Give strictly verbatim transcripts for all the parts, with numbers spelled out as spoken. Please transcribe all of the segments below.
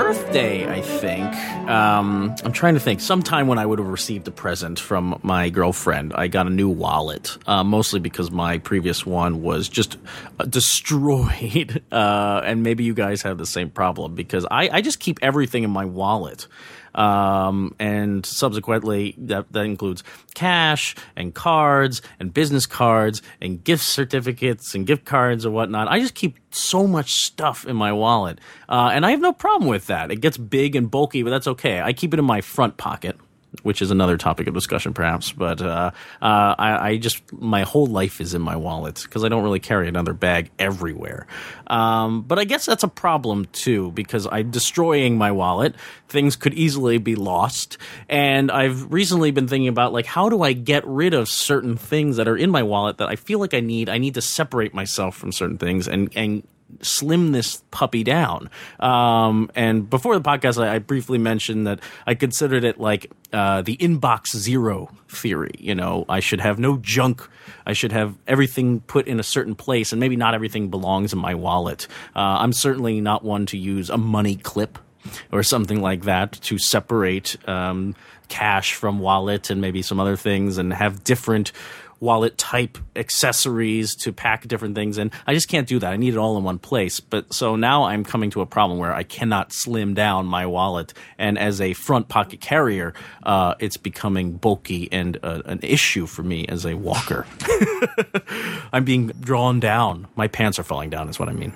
birthday, I think. Um, I'm trying to think. Sometime when I would have received a present from my girlfriend, I got a new wallet, uh, mostly because my previous one was just uh, destroyed. Uh, and maybe you guys have the same problem, because I, I just keep everything in my wallet. Um, and subsequently, that, that includes cash and cards and business cards and gift certificates and gift cards or whatnot. I just keep so much stuff in my wallet. Uh, and I have no problem with that. It gets big and bulky, but that's okay. I keep it in my front pocket, which is another topic of discussion, perhaps. But uh, uh, I, I just my whole life is in my wallet because I don't really carry another bag everywhere. Um, but I guess that's a problem too, because I'm destroying my wallet. Things could easily be lost, and I've recently been thinking about, like, how do I get rid of certain things that are in my wallet that I feel like I need? I need to separate myself from certain things and and. slim this puppy down. Um, and before the podcast, I, I briefly mentioned that I considered it like uh, the inbox zero theory. You know, I should have no junk. I should have everything put in a certain place, and maybe not everything belongs in my wallet. Uh, I'm certainly not one to use a money clip or something like that to separate um, cash from wallet and maybe some other things, and have different wallet type accessories to pack different things in. I just can't do that. I need it all in one place. But so now I'm coming to a problem where I cannot slim down my wallet, and as a front pocket carrier, uh, it's becoming bulky and uh, an issue for me as a walker. I'm being drawn down. My pants are falling down, is what I mean.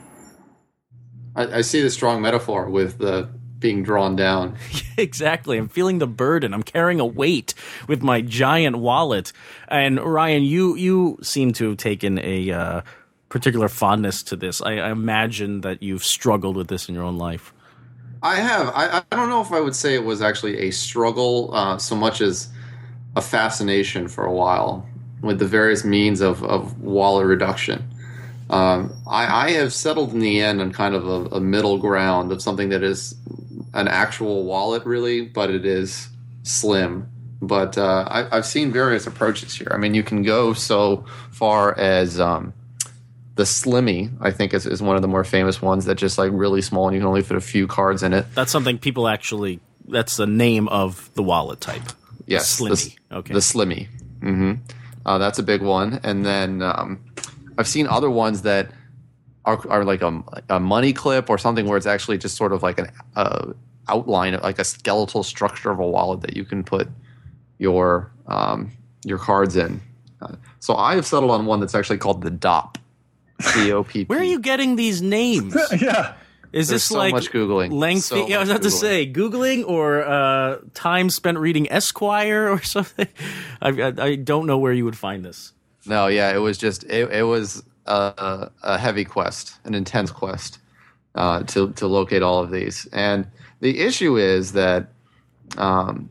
I, I see the strong metaphor with the being drawn down. Exactly. I'm feeling the burden. I'm carrying a weight with my giant wallet. And Ryan, you you seem to have taken a uh, particular fondness to this. I, I imagine that you've struggled with this in your own life. I have. I, I don't know if I would say it was actually a struggle uh, so much as a fascination for a while with the various means of, of wallet reduction. Um, I, I have settled in the end on kind of a, a middle ground of something that is an actual wallet, really, but it is slim. But uh, I, I've seen various approaches here. I mean, you can go so far as um, the Slimmy, I think, is, is one of the more famous ones that's just like really small, and you can only fit a few cards in it. That's something people actually, that's the name of the wallet type. Yes. The Slimmy. The, okay. The Slimmy. Mm-hmm. Uh, that's a big one. And then um, I've seen other ones that are, are like a, a money clip or something where it's actually just sort of like an uh, outline, like a skeletal structure of a wallet that you can put your um, your cards in. Uh, so I have settled on one that's actually called the D O P. D O P P. Where are you getting these names? Yeah. Is There's this so like much Googling. lengthy? So yeah, I was about much to say Googling or uh, time spent reading Esquire or something. I, I, I don't know where you would find this. No, yeah, it was just it, it was a, a heavy quest, an intense quest uh, to to locate all of these. And the issue is that um,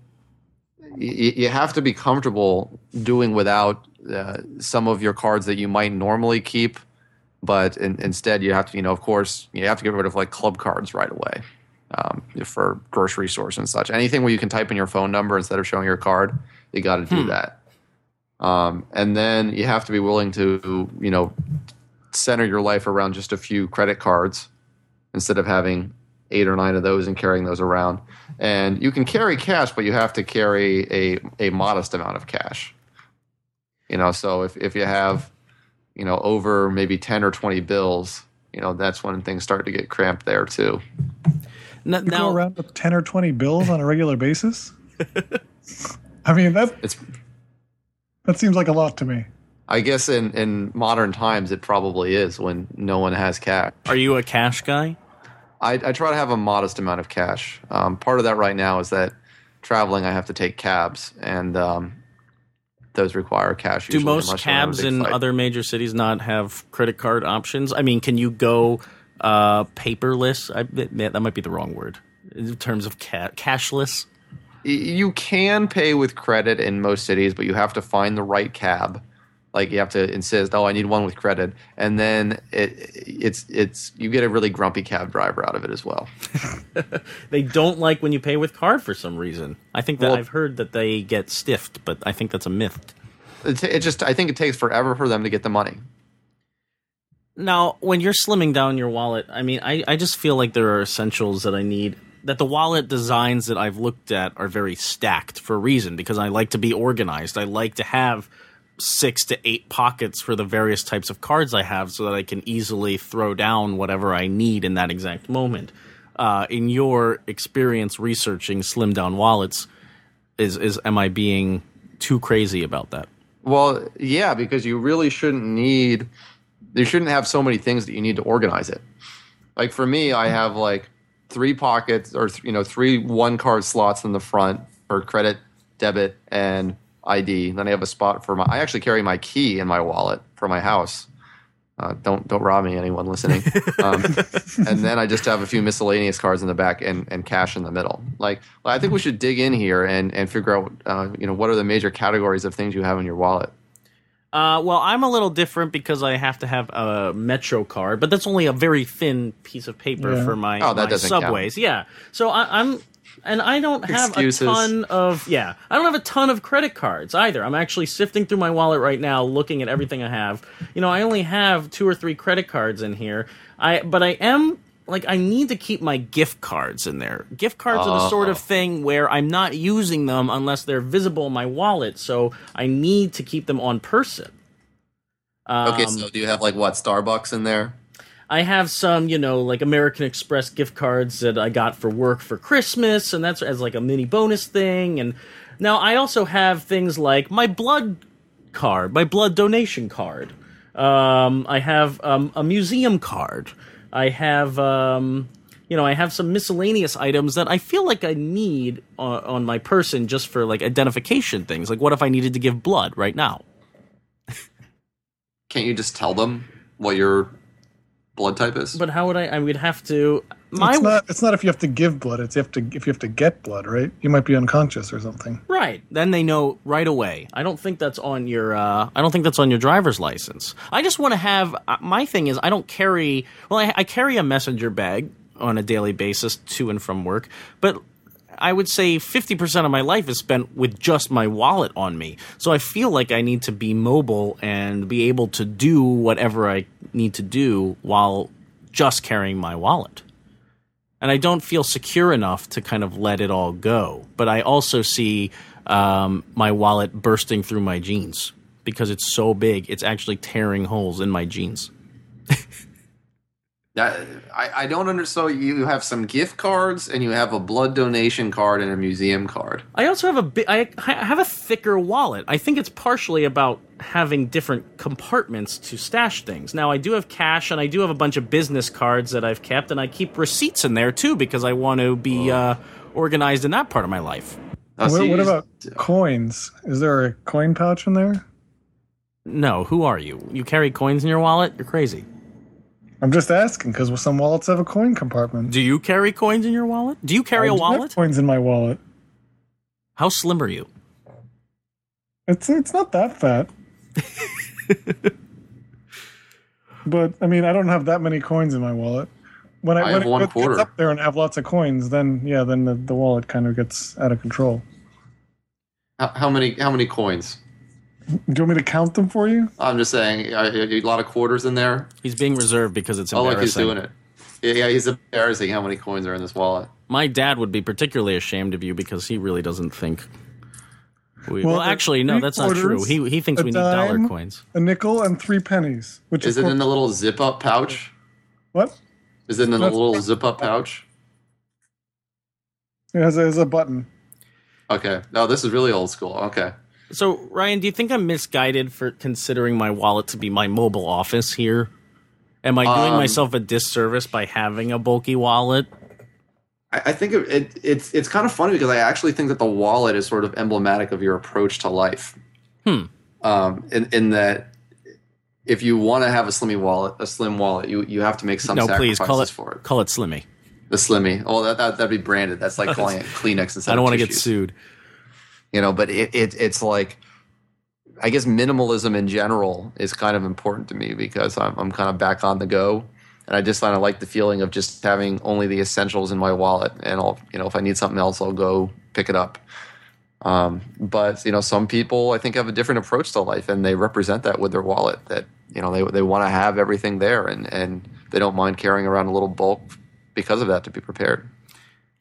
y- you have to be comfortable doing without uh, some of your cards that you might normally keep, but in, instead you have to, you know, of course, you have to get rid of like club cards right away um, for grocery stores and such. Anything where you can type in your phone number instead of showing your card, you got to do Hmm. that. Um, and then you have to be willing to, you know, center your life around just a few credit cards instead of having eight or nine of those and carrying those around. And you can carry cash, but you have to carry a, a modest amount of cash. You know, so if, if you have, you know, over maybe ten or twenty bills, you know, that's when things start to get cramped there too. Now, You go around with ten or twenty bills on a regular basis? I mean, that It's that seems like a lot to me. I guess in, in modern times it probably is when no one has cash. are you a cash guy? I, I try to have a modest amount of cash. Um, part of that right now is that traveling, I have to take cabs, and um, those require cash. Do usually, most unless you're on a cabs big in flight. other major cities not have credit card options? I mean, can you go uh, paperless? I, that might be the wrong word in terms of ca- cashless. You can pay with credit in most cities, but you have to find the right cab. Like you have to insist, oh, I need one with credit, and then it, it's it's you get a really grumpy cab driver out of it as well. They don't like when you pay with card for some reason. I think that Well- I've heard that they get stiffed, but I think that's a myth. It, it just I think it takes forever for them to get the money. Now, when you're slimming down your wallet, I mean, I, I just feel like there are essentials that I need that the wallet designs that I've looked at are very stacked for a reason, because I like to be organized. I like to have six to eight pockets for the various types of cards I have so that I can easily throw down whatever I need in that exact moment. Uh, in your experience researching slim down wallets, is is am I being too crazy about that? Well, yeah, because you really shouldn't need, you shouldn't have so many things that you need to organize it. Like for me, I have like three pockets or, you know, three one card slots in the front for credit, debit, and I D. Then I have a spot for my, I actually carry my key in my wallet for my house. Uh, don't don't rob me, anyone listening. Um, and then I just have a few miscellaneous cards in the back and, and cash in the middle. Like, I think we should dig in here and, and figure out, uh, you know, what are the major categories of things you have in your wallet. Uh, well, I'm a little different because I have to have a Metro card, but that's only a very thin piece of paper Yeah. for my, Oh, that my doesn't subways. count. Yeah, so I, I'm. And I don't have Excuses. a ton of yeah, I don't have a ton of credit cards either. I'm actually sifting through my wallet right now, looking at everything I have. You know, I only have two or three credit cards in here. I but I am like I need to keep my gift cards in there. Gift cards are the sort of thing where I'm not using them unless they're visible in my wallet, so I need to keep them on person. Um, Okay, so do you have like what, Starbucks in there? I have some, you know, like American Express gift cards that I got for work for Christmas, and that's as like a mini bonus thing. And now I also have things like my blood card, my blood donation card. Um, I have um, a museum card. I have, um, you know, I have some miscellaneous items that I feel like I need on, on my person just for like identification things. Like, what if I needed to give blood right now? Can't you just tell them what your blood type is? But how would I? I would have to. My It's not. It's not if you have to give blood. It's if to if you have to get blood, right? You might be unconscious or something. Right. Then they know right away. I don't think that's on your uh, I don't think that's on your driver's license. I just want to have uh, my thing is I don't carry well I, I carry a messenger bag on a daily basis to and from work, but I would say fifty percent of my life is spent with just my wallet on me. So I feel like I need to be mobile and be able to do whatever I need to do while just carrying my wallet. And I don't feel secure enough to kind of let it all go. But I also see um, my wallet bursting through my jeans because it's so big, it's actually tearing holes in my jeans. That, I, I don't understand. So you have some gift cards and you have a blood donation card and a museum card. I also have a bi- I I have a thicker wallet. I think it's partially about having different compartments to stash things. Now, I do have cash and I do have a bunch of business cards that I've kept, and I keep receipts in there too because I want to be uh, organized in that part of my life. Oh, so what you what just- about coins? Is there a coin pouch in there? No, who are you? You carry coins in your wallet? You're crazy. I'm just asking because some wallets have a coin compartment. Do you carry coins in your wallet? Do you carry I a do have wallet? coins in my wallet. How slim are you? It's it's not that fat. But I mean, I don't have that many coins in my wallet. When I, I when have it one gets quarter. up there and have lots of coins, then yeah, then the, the wallet kind of gets out of control. How, how many? How many coins? Do you want me to count them for you? I'm just saying, are, are a lot of quarters in there. He's being reserved because it's Oh, embarrassing. like he's doing it. Yeah, yeah, he's embarrassing how many coins are in this wallet. My dad would be particularly ashamed of you because he really doesn't think. We, well, Well, actually, no, three that's not true. quarters, He he thinks a we need dollar dime, coins. A nickel and three pennies. Which Is is it in the little zip-up pouch? what? Is it in the That's- little zip-up pouch? It has a, it has a button. Okay. No, this is really old school. Okay. So, Ryan, do you think I'm misguided for considering my wallet to be my mobile office here? Am I doing Um, myself a disservice by having a bulky wallet? I, I think it, it, it's it's kind of funny because I actually think that the wallet is sort of emblematic of your approach to life. Hmm. Um, in, in that, if you want to have a slimmy wallet, a slim wallet, you you have to make some No, sacrifices please call it for it. call it Slimmy. The slimmy. Oh, that, that that'd be branded. That's like calling it Kleenex instead. I don't of want to get tissues. sued. You know, but it, it it's like, I guess minimalism in general is kind of important to me because I'm I'm kind of back on the go, and I just kind of like the feeling of just having only the essentials in my wallet, and I'll, you know, if I need something else, I'll go pick it up. Um, but you know, some people I think have a different approach to life, and they represent that with their wallet. That, you know, they they want to have everything there, and and they don't mind carrying around a little bulk because of that to be prepared.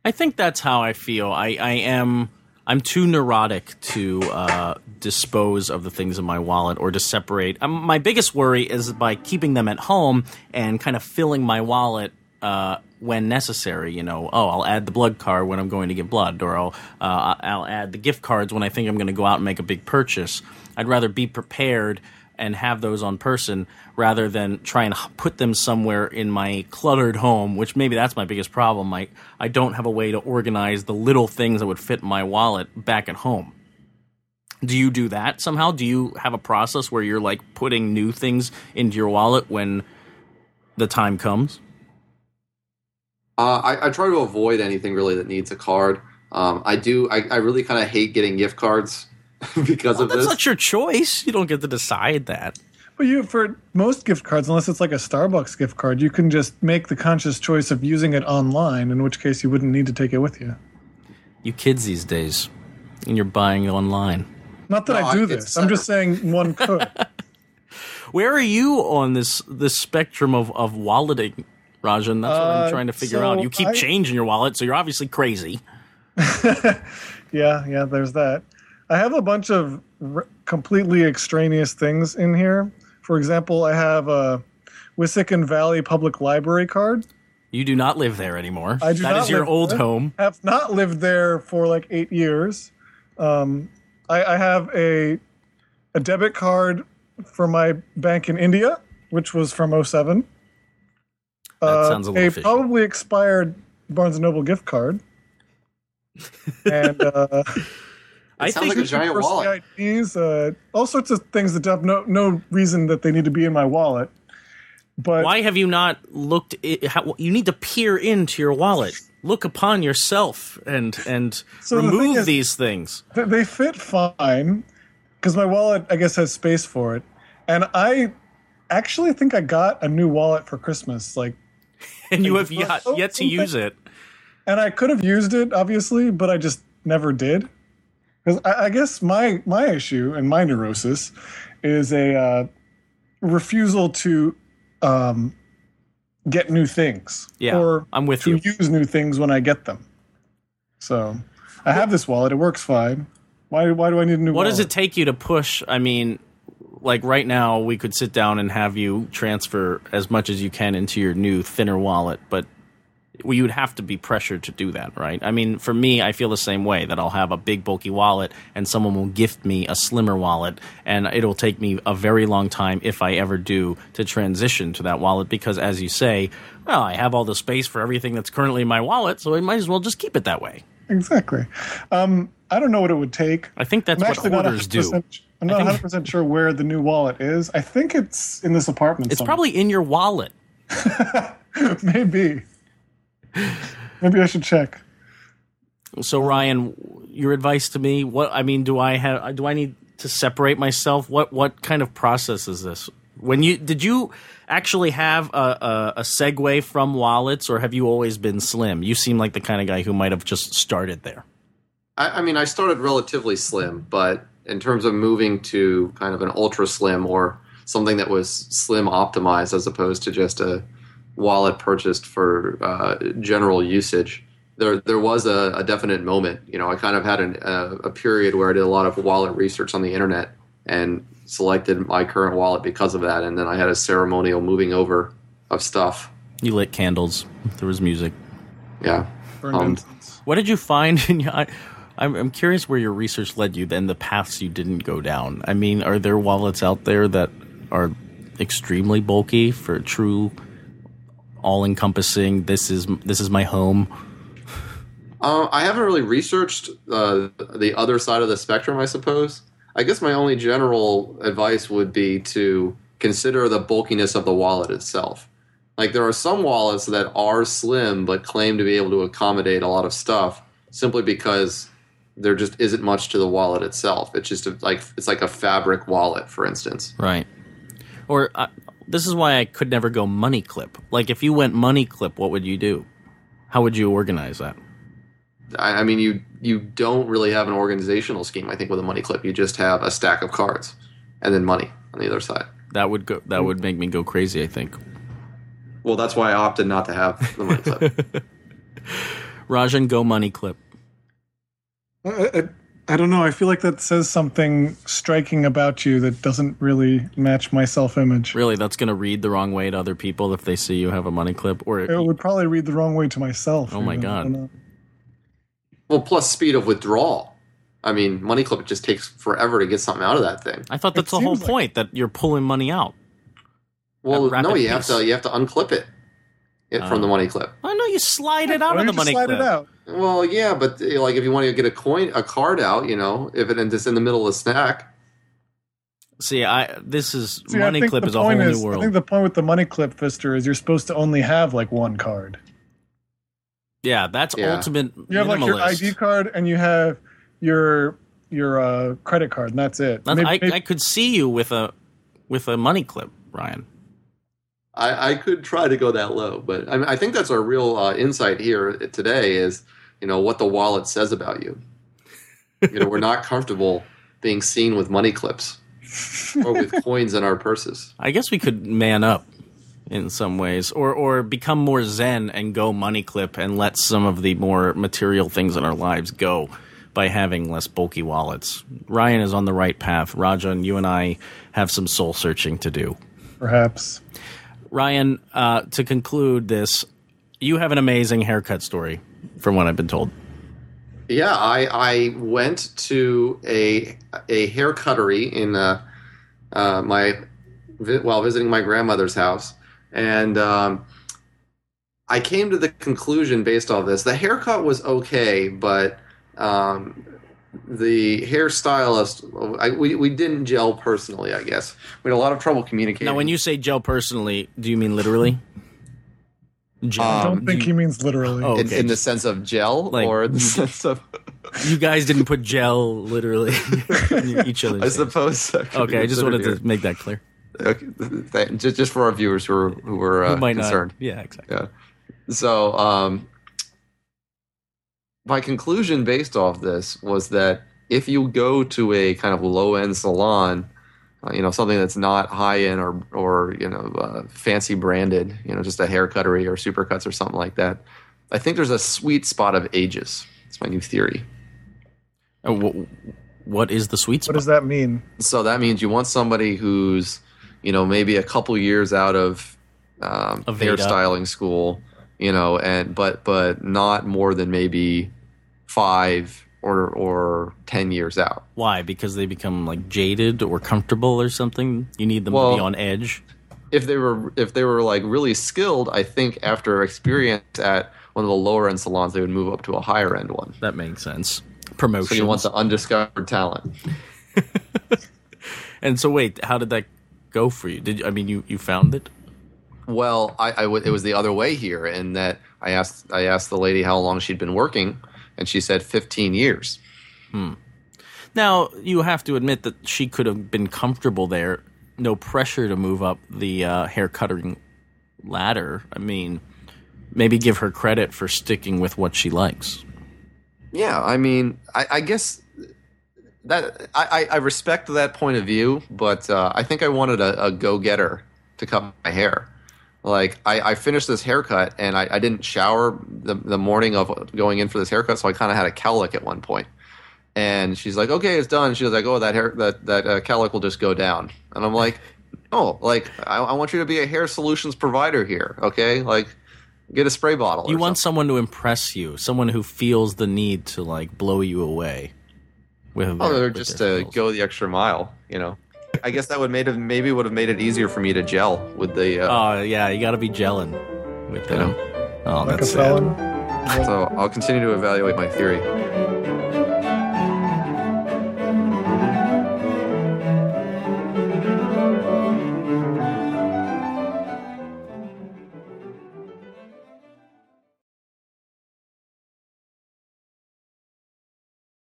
I think that's how I feel. I, I am I'm too neurotic to uh, dispose of the things in my wallet or to separate. Um, my biggest worry is by keeping them at home and kind of filling my wallet uh, when necessary. You know, oh, I'll add the blood card when I'm going to give blood, or I'll uh, I'll add the gift cards when I think I'm going to go out and make a big purchase. I'd rather be prepared and have those on person rather than try and put them somewhere in my cluttered home, which maybe that's my biggest problem. I, I don't have a way to organize the little things that would fit in my wallet back at home. Do you do that somehow? Do you have a process where you're like putting new things into your wallet when the time comes? Uh, I, I try to avoid anything really that needs a card. Um, I do. I, I really kind of hate getting gift cards because well, of that's this. That's not your choice. You don't get to decide that. But you, for most gift cards, unless it's like a Starbucks gift card, you can just make the conscious choice of using it online, in which case you wouldn't need to take it with you. You kids these days, and you're buying online. Not that No, I do I- this. it's I'm just saying one could. Where are you on this this spectrum of, of walleting, Rajan? That's what Uh, I'm trying to figure so out. You keep I- changing your wallet, so you're obviously crazy. Yeah, yeah, there's that. I have a bunch of r- completely extraneous things in here. For example, I have a Wissahickon Valley Public Library card. You do not live there anymore. I do That not is your live old there. home. Have not lived there for like eight years. Um, I, I have a a debit card for my bank in India, which was from oh seven. That sounds a little fishy. probably expired Barnes and Noble gift card. And uh, I sounds think like a giant for wallet. C I Ds, uh, all sorts of things that have no no reason that they need to be in my wallet. But why have you not looked? I- how, you need to peer into your wallet, look upon yourself, and and So the thing remove is- these things. th- they fit fine because my wallet, I guess, has space for it. And I actually think I got a new wallet for Christmas. Like, And you like, have yet, oh, yet to something- use it. and I could have used it, obviously, but I just never did. Because I, I guess my my issue and my neurosis is a uh, refusal to um, get new things, Yeah, or I'm with to you. use new things when I get them. So I have this wallet; it works fine. Why why do I need a new What wallet? does it take you to push? I mean, like right now, we could sit down and have you transfer as much as you can into your new thinner wallet, but you would have to be pressured to do that, right? I mean, for me, I feel the same way, that I'll have a big bulky wallet and someone will gift me a slimmer wallet, and it'll take me a very long time, if I ever do, to transition to that wallet because, as you say, well, I have all the space for everything that's currently in my wallet, so I might as well just keep it that way. Exactly. Um, I don't know what it would take. I think that's I'm what actually not hoarders do. one hundred percent I'm I not think- one hundred percent sure where the new wallet is. I think it's in this apartment. It's somewhere. probably in your wallet. Maybe. Maybe I should check. So Ryan, your advice to me? What I mean, do I have? Do I need to separate myself? What what kind of process is this? When you did you actually have a, a, a segue from wallets, or have you always been slim? You seem like the kind of guy who might have just started there. I, I mean, I started relatively slim, but in terms of moving to kind of an ultra slim or something that was slim optimized as opposed to just a wallet purchased for uh, general usage, there there was a, a definite moment. You know, I kind of had an, a, a period where I did a lot of wallet research on the internet and selected my current wallet because of that, and then I had a ceremonial moving over of stuff. You lit candles. There was music. Yeah. Burned Um, incense. What did you find in your? I, I'm, I'm curious where your research led you, then the paths you didn't go down. I mean, are there wallets out there that are extremely bulky for true, all-encompassing? This is this is my home. Uh, I haven't really researched uh, the other side of the spectrum, I suppose. I guess my only general advice would be to consider the bulkiness of the wallet itself. Like, there are some wallets that are slim but claim to be able to accommodate a lot of stuff simply because there just isn't much to the wallet itself. It's just a, like it's like a fabric wallet, for instance. Right. Or uh, this is why I could never go money clip. Like, if you went money clip, what would you do? How would you organize that? I, I mean, you you don't really have an organizational scheme, I think, with a money clip. You just have a stack of cards and then money on the other side. That would go. That would make me go crazy, I think. Well, that's why I opted not to have the money clip. Rajan, go money clip. I, I, I don't know. I feel like that says something striking about you that doesn't really match my self-image. Really, that's going to read the wrong way to other people if they see you have a money clip? Or it would probably read the wrong way to myself. Oh, my even. God. Well, plus speed of withdrawal. I mean, money clip, it just takes forever to get something out of that thing. I thought that's It the whole seems like- point, that you're pulling money out. Well, At rapid no, you have pace. to you have to unclip it, it from Oh. the money clip. I know you slide it out Why of the don't you money slide clip. it out? Well, yeah, but uh, like if you want to get a coin, a card out, you know, if it, and it's in the middle of the stack. See, I this is See, I money think clip the is a whole point new is- world. I think the point with the money clip, Fister, is you're supposed to only have like one card. Yeah, that's Yeah. ultimate You have like your I minimalist. D card and you have your your uh, credit card, and that's it. That's- Maybe- I, maybe- I could see you with a with a money clip, Ryan. I, I could try to go that low, but I, mean, I think that's our real uh, insight here today is, you know, what the wallet says about you. You know, we're not comfortable being seen with money clips or with coins in our purses. I guess we could man up in some ways, or or become more zen and go money clip and let some of the more material things in our lives go by having less bulky wallets. Ryan is on the right path. Rajan, you and I have some soul searching to do. perhaps. Ryan, uh, to conclude this, you have an amazing haircut story, from what I've been told. Yeah, I I went to a a hair cuttery in uh, uh, my vi- while visiting my grandmother's house, and um, I came to the conclusion based off this: the haircut was okay, but um, the hairstylist I, we we didn't gel personally. I guess we had a lot of trouble communicating. Now, when you say gel personally, do you mean literally? Gel. I don't Um, think you- he means literally. Oh. in, okay. in the sense of gel, Like- or in the sense of You guys didn't put gel literally in each other's I hands. suppose. that could Okay, be I just wanted considered to make that clear. here. Okay, th- just just for our viewers who are who were uh, Who might concerned. not? Yeah, exactly. Yeah. So, um, my conclusion based off this was that if you go to a kind of low end salon, uh, you know, something that's not high end or or you know uh, fancy branded, you know, just a hair cuttery or Supercuts or something like that, I think there's a sweet spot of ages. It's my new theory. Uh, wh- what is the sweet What spot? does that mean? So that means you want somebody who's, you know, maybe a couple years out of um, Of Veda. hairstyling school, you know, and but but not more than maybe five or or ten years out. Why? Because they become like jaded or comfortable or something? You need them to Well- be on edge? If they were if they were like really skilled, I think after experience at one of the lower end salons, they would move up to a higher end one. That makes sense. Promotion. So you want the undiscovered talent. And so wait, how did that go for you? Did you, I mean you, you found it? Well, I, I w- it was the other way here, in that I asked I asked the lady how long she'd been working, and she said fifteen years. Now, you have to admit that she could have been comfortable there. No pressure to move up the uh, hair cutting ladder. I mean, maybe give her credit for sticking with what she likes. Yeah, I mean, I, I guess that I, I respect that point of view, but uh, I think I wanted a, a go-getter to cut my hair. Like, I, I finished this haircut, and I, I didn't shower the, the morning of going in for this haircut, so I kind of had a cowlick at one point. And she's like, "Okay, it's done." She was like, "Oh, that hair, that that uh, cowlick will just go down." And I'm like, "Oh, like I, I want you to be a hair solutions provider here, okay? Like, get a spray bottle." You or want something. someone to impress you, someone who feels the need to like blow you away. With Oh, their- or with just their to skills. go the extra mile, you know. I guess that would made it maybe would have made it easier for me to gel with the. Uh, Oh yeah, you got to be gelling with them. Oh, Like a that's sad. felon? so I'll continue to evaluate my theory.